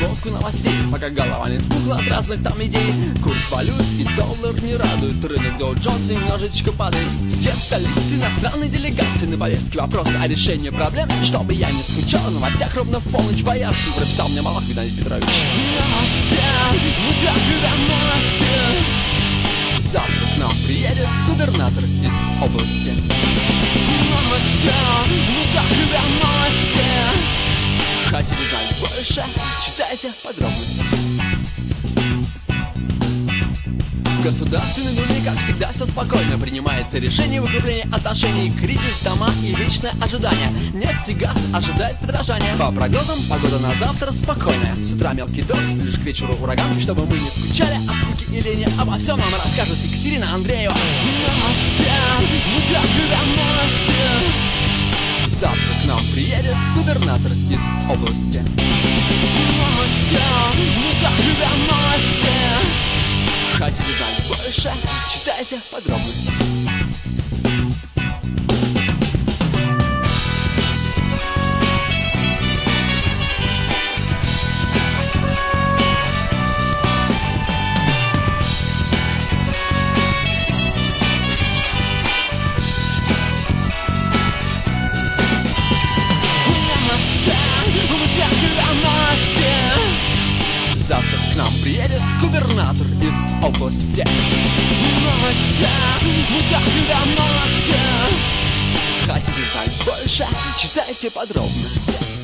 сводку новостей, пока голова не спухла от разных там идей. Курс валют и доллар не радует, рынок Доу Джонса немножечко падает. Съезд столицы иностранной делегации, на повестке вопросы о решении проблем. И чтобы я не скучал, в новостях ровно в полночь Бояршин прописал мне Малах Геннадий Петрович. Новости, вот так новости. Завтра к нам приедет губернатор из области. Новости, вот так новости. Хотите знать больше? Читайте подробности. В государственной думе, как всегда, все спокойно. Принимается решение выкрепления отношений. Кризис, дома и вечное ожидание. Нефть и газ ожидает подражания. По прогнозам, погода на завтра спокойная. С утра мелкий дождь, ближе к вечеру ураган. Чтобы мы не скучали от скуки и лени, обо всем нам расскажет Екатерина Андреева. Новости, вот так новости. Завтра к нам приедет губернатор из области. Новости, вот так новости. Хотите знать больше? Читайте подробности. Завтра к нам приедет губернатор из области. Новости, вот так новости. Хотите знать больше? Читайте подробности.